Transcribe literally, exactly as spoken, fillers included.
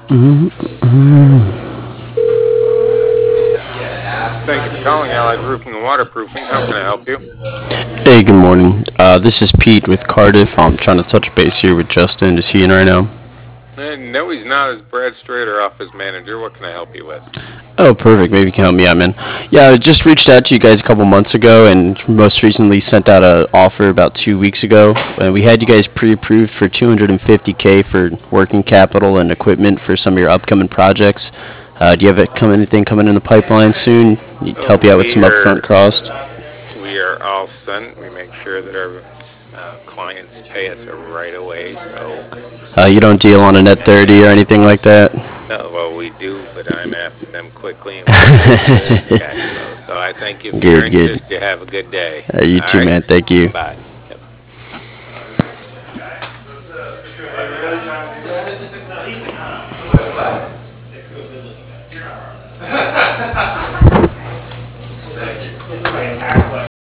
Thank you for calling Allied Roofing and Waterproofing. How can I help you? Hey, good morning. Uh, this is Pete with Cardiff. I'm trying to touch base here with Justin. Is he in right now? Uh, no, he's not. As Brad Strader, office manager. What can I help you with? Oh, perfect. Maybe you can help me out, man. Yeah, I just reached out to you guys a couple months ago, and most recently sent out an offer about two weeks ago. And we had you guys pre-approved for two hundred fifty k for working capital and equipment for some of your upcoming projects. Uh, do you have it come anything coming in the pipeline soon? Oh, Help you out with some we upfront are costs. we are all set. We make sure that our uh, clients pay us right away. So, Uh, you don't deal on a net thirty or anything like that. no, well, we do, but I'm after them quickly, and we do it with cash flow. So, I thank you for your Good, good. interest. You have a good day. Uh, you All too, right, man. Thank you. bye. Yep.